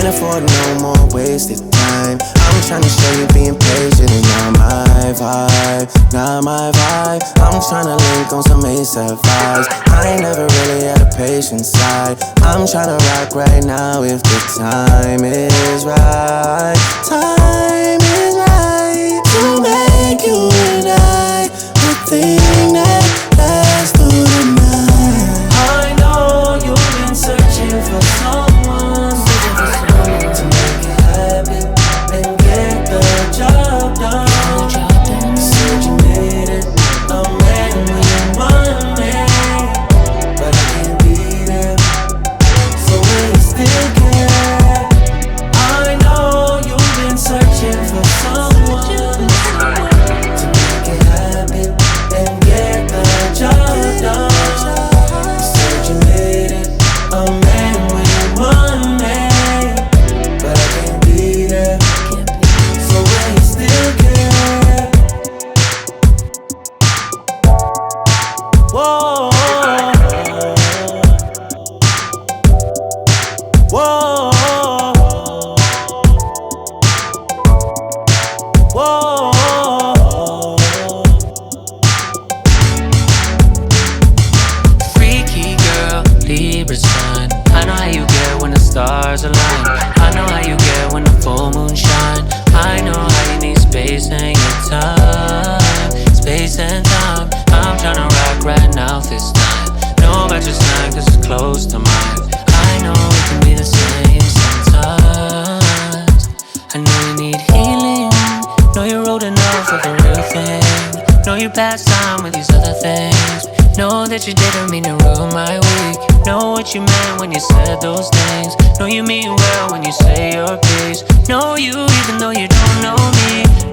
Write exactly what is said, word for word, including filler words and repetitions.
afford no more wasted time. I'm tryna show you being patient is not my vibe, not my vibe. I'm tryna link on some ASAP vibes. I ain't never really had a patient side. I'm tryna rock right now if the time is right. Time is right to make you and I the thing that lasts through the night. I know you've been searching for someone to make it happen and get the job done. You said you needed a man when you want me, but I can't be there, so will you still care? I know you've been searching for someone to make it happen and get the job done. You said you needed a man when you want me, but I can't be there, so will you still care? Whoa, whoa, whoa. Freaky girl, Libra sun. I know how you get when the stars align. I know how you get when the full moon shine. I know how you need space and your time, space and time. I'm tryna rock right now this time. Know about your sign cause it's close to mine. I know we can be the same sometimes. I know you need healing. Know you're old enough for the real thing. Know you passed time with these other things. Know that you didn't mean to ruin my week. Know what you meant when you said those things. Know you mean well when you say your piece. Know you even though you don't know me.